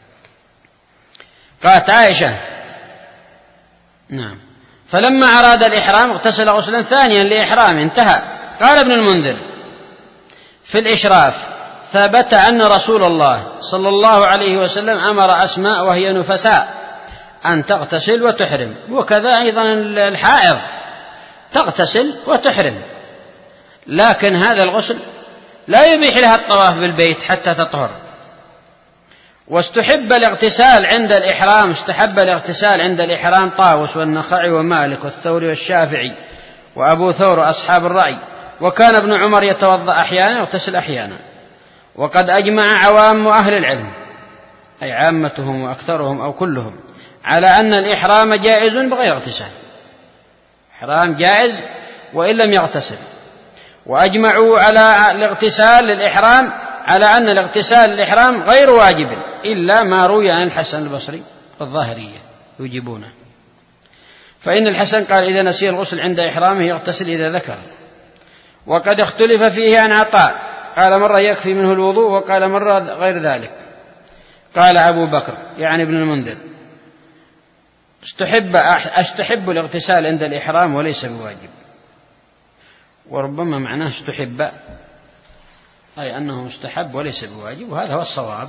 قالت عائشة: نعم، فلما أراد الإحرام اغتسل غسلا ثانيا لإحرامه، انتهى. قال ابن المنذر في الإشراف: ثبت أن رسول الله صلى الله عليه وسلم أمر أسماء وهي نفساء أن تغتسل وتحرم، وكذا أيضا الحائض تغتسل وتحرم، لكن هذا الغسل لا يبيح لها الطواف بالبيت حتى تطهر. واستحب الاغتسال عند الإحرام، استحب الاغتسال عند الإحرام طاووس والنخعي ومالك والثوري والشافعي وأبو ثور وأصحاب الرأي، وكان ابن عمر يتوضأ أحيانا ويغتسل أحيانا. وقد أجمع عوام أهل العلم، أي عامتهم وأكثرهم أو كلهم، على أن الإحرام جائز بغير اغتسال، إحرام جائز وإن لم يغتسل. وأجمعوا على الاغتسال للإحرام على أن الاغتسال للإحرام غير واجب إلا ما روي عن الحسن البصري الظاهرية يجيبونه، فإن الحسن قال إذا نسي الغسل عند إحرامه يغتسل إذا ذكر. وقد اختلف فيه عن عطاء، قال مرة يكفي منه الوضوء وقال مرة غير ذلك. قال أبو بكر يعني ابن المنذر استحب أستحب الاغتسال عند الإحرام وليس بواجب، وربما معناه استحب أي أنه مستحب وليس بواجب، وهذا هو الصواب.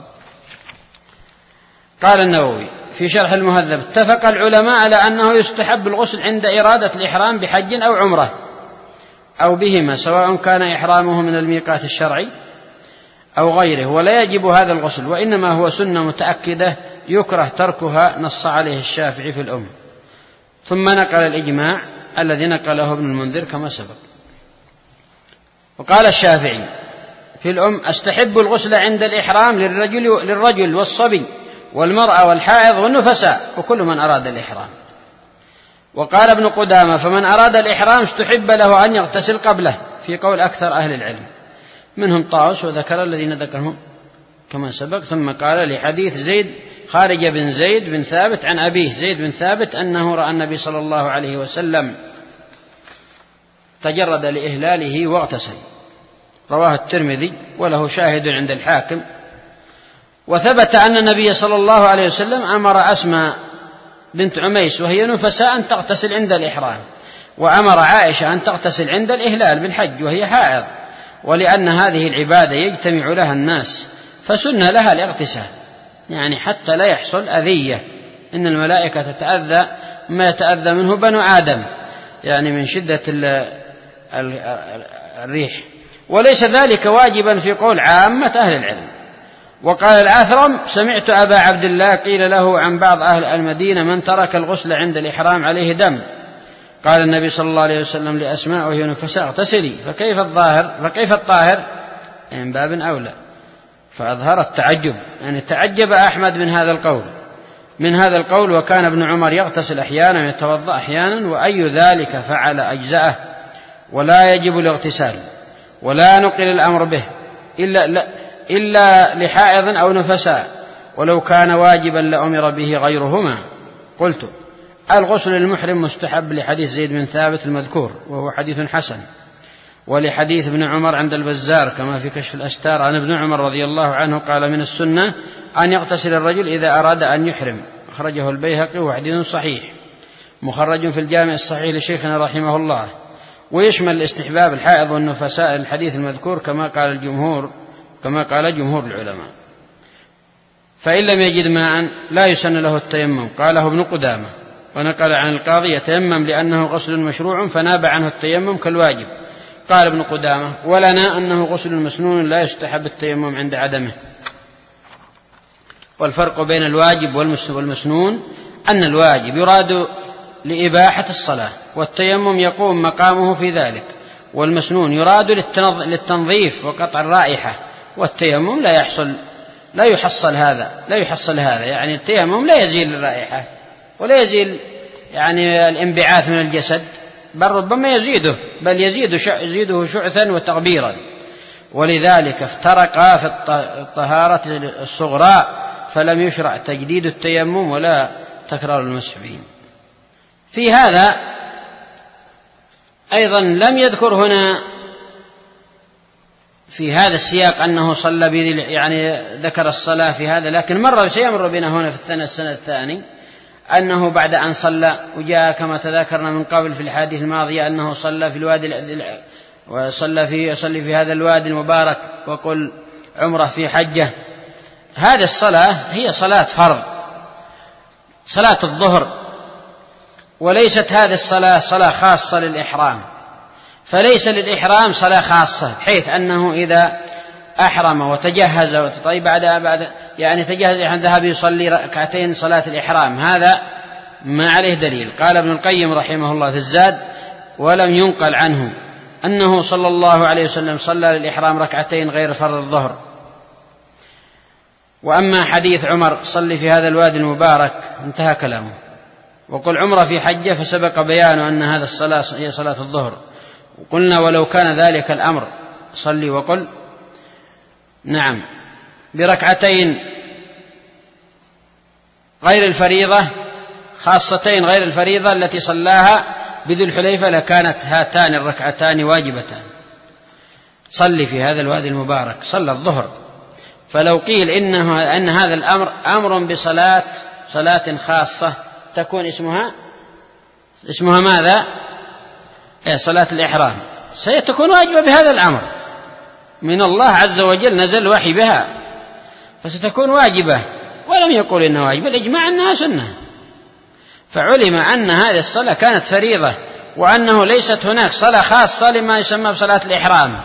قال النووي في شرح المهذب اتفق العلماء على أنه يستحب الغسل عند إرادة الإحرام بحج أو عمرة أو بهما، سواء كان إحرامه من الميقات الشرعي أو غيره، ولا يجب هذا الغسل، وإنما هو سنة متأكدة يكره تركها، نص عليه الشافعي في الأم. ثم نقل الإجماع الذي نقله ابن المنذر كما سبق. وقال الشافعي في الأم استحب الغسل عند الإحرام للرجل, للرجل والصبي والمرأة والحائض والنفساء وكل من أراد الإحرام. وقال ابن قدامة فمن أراد الإحرام استحب له أن يغتسل قبله، في قول أكثر أهل العلم منهم طاووس وذكر الذين ذكرهم كما سبق. ثم قال لحديث زيد خارج بن زيد بن ثابت عن أبيه زيد بن ثابت أنه رأى النبي صلى الله عليه وسلم تجرد لإهلاله واغتسل، رواه الترمذي وله شاهد عند الحاكم. وثبت أن النبي صلى الله عليه وسلم أمر أسماء بنت عميس وهي نفساء أن تغتسل عند الإحرام، وأمر عائشة أن تغتسل عند الإهلال بالحج وهي حائض، ولأن هذه العبادة يجتمع لها الناس فسن لها الاغتسال، يعني حتى لا يحصل أذية، إن الملائكة تتأذى ما يتأذى منه بنو آدم، يعني من شدة الريح، وليس ذلك واجبا في قول عامة أهل العلم. وقال الآثرم سمعت أبا عبد الله قيل له عن بعض أهل المدينة من ترك الغسل عند الإحرام عليه دم، قال النبي صلى الله عليه وسلم لأسماء وهي نفساء اغتسلي، فكيف الظاهر فكيف الطاهر من باب أولى، فأظهر التعجب، يعني تعجب أحمد من هذا القول من هذا القول وكان ابن عمر يغتسل أحيانا ويتوضأ أحيانا، وأي ذلك فعل أجزاءه ولا يجب الاغتسال، ولا نقل الأمر به إلا, لا إلا لحائض أو نفساء، ولو كان واجبا لأمر به غيرهما. قلت الغسل للمحرم مستحب لحديث زيد بن ثابت المذكور وهو حديث حسن، ولحديث ابن عمر عند البزار كما في كشف الأستار عن ابن عمر رضي الله عنه قال من السنة أن يغتسل الرجل إذا أراد أن يحرم، أخرجه البيهقي وحديث صحيح مخرج في الجامع الصحيح لشيخنا رحمه الله، ويشمل الاستحباب الحائض والنفساء الحديث المذكور كما قال الجمهور كما قال جمهور العلماء. فإن لم يجد ماء لا يسن له التيمم، قاله ابن قدامة، ونقل عن القاضي يتيمم لأنه غسل مشروع فناب عنه التيمم كالواجب. قال ابن قدامة ولنا أنه غسل مسنون لا يستحب التيمم عند عدمه. والفرق بين الواجب والمسنون أن الواجب يراد لإباحة الصلاة والتيمم يقوم مقامه في ذلك، والمسنون يراد للتنظيف وقطع الرائحة، والتيمم لا يحصل لا يحصل هذا لا يحصل هذا يعني التيمم لا يزيل الرائحة ولا يزيل يعني الانبعاث من الجسد، بل ربما يزيده بل يزيد يزيده شعثا وتغبيرا. ولذلك افترقا في الطهارة الصغرى فلم يشرع تجديد التيمم ولا تكرار المسح به. في هذا أيضا لم يذكر هنا في هذا السياق أنه صلى يعني ذكر الصلاة في هذا، لكن مر سيمر بنا هنا في السنة السنة الثاني أنه بعد أن صلى وجاء كما تذكرنا من قبل في الحديث الماضية أنه صلى في الوادي وصلى في يصلي في هذا الوادي المبارك وقل عمرة في حجة. هذه الصلاة هي صلاة فرض، صلاة الظهر، وليست هذه الصلاة صلاة خاصة للإحرام، فليس للإحرام صلاة خاصة بحيث أنه إذا أحرم وتجهز وتطيب بعد بعد يعني تجهز عن ذهب يصلي ركعتين صلاة الإحرام، هذا ما عليه دليل. قال ابن القيم رحمه الله في الزاد: ولم ينقل عنه أنه صلى الله عليه وسلم صلى للإحرام ركعتين غير فرض الظهر. وأما حديث عمر صلي في هذا الوادي المبارك انتهى كلامه. وقل عمر في حجة فسبق بيان أن هذا الصلاة هي صلاة الظهر. وقلنا ولو كان ذلك الأمر صلي وقل نعم بركعتين غير الفريضة خاصتين غير الفريضة التي صلاها بذي الحليفة لكانت هاتان الركعتان واجبتان. صلي في هذا الوادي المبارك صلى الظهر. فلو قيل إنه أن هذا الأمر أمر بصلاة صلاة خاصة تكون اسمها اسمها ماذا؟ صلاة الإحرام، ستكون واجبة بهذا الأمر من الله عز وجل، نزل وحي بها فستكون واجبة. ولم يقول إنها واجبة، الإجماع أنها سنة. فعلم أن هذه الصلاة كانت فريضة، وأنه ليست هناك صلاة خاصة لما يسمى بصلاة الإحرام،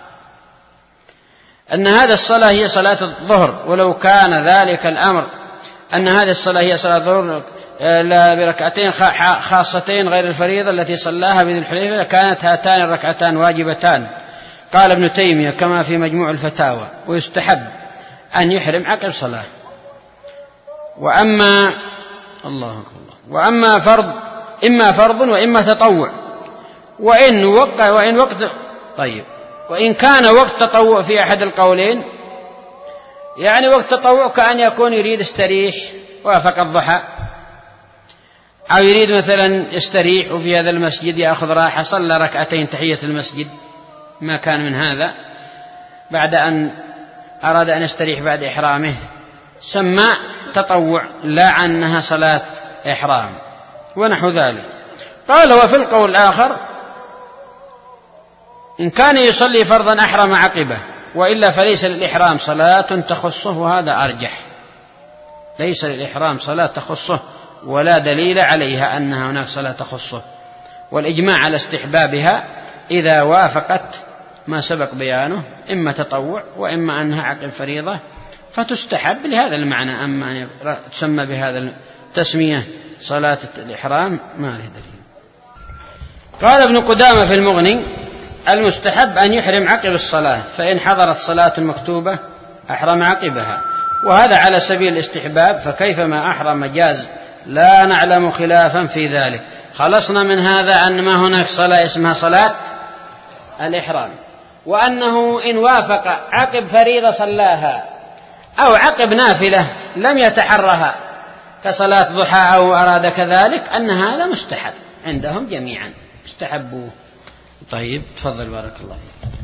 أن هذه الصلاة هي صلاة الظهر. ولو كان ذلك الأمر أن هذه الصلاة هي صلاة الظهر بركعتين خاصتين غير الفريضة التي صلاها بذي الحليفة كانت هاتان الركعتان واجبتان. قال ابن تيمية كما في مجموع الفتاوى: ويستحب أن يحرم عقب صلاة. وأما الله أكبر وأما فرض إما فرض وإما تطوع. وإن وقت وإن وقت طيب وإن كان وقت تطوع في أحد القولين، يعني وقت تطوع كأن يكون يريد استريح وافق الضحى، أو يريد مثلا يستريح وفي هذا المسجد يأخذ راحة صلى ركعتين تحية المسجد، ما كان من هذا بعد أن أراد أن يستريح بعد إحرامه سمى تطوع لا عنها صلاة إحرام ونحو ذلك. قال: وفي القول الآخر إن كان يصلي فرضا أحرم عقبه، وإلا فليس للإحرام صلاة تخصه، وهذا أرجح. ليس للإحرام صلاة تخصه ولا دليل عليها أنها هناك صلاة تخصه، والإجماع على استحبابها إذا وافقت ما سبق بيانه إما تطوع وإما أنها عقب فريضة فتستحب لهذا المعنى. أما أن تسمى بهذا التسمية صلاة الإحرام ما له دليل. قال ابن قدامة في المغني: المستحب أن يحرم عقب الصلاة، فإن حضرت صلاة مكتوبة أحرم عقبها، وهذا على سبيل الاستحباب، فكيفما أحرم جاز، لا نعلم خلافا في ذلك. خلصنا من هذا أن ما هناك صلاة اسمها صلاة الإحرام، وأنه إن وافق عقب فريضة صلاها أو عقب نافلة لم يتحرها كصلاة ضحى أو أراد كذلك أن هذا مستحب عندهم جميعا، استحبوه. طيب تفضل بارك الله فيك.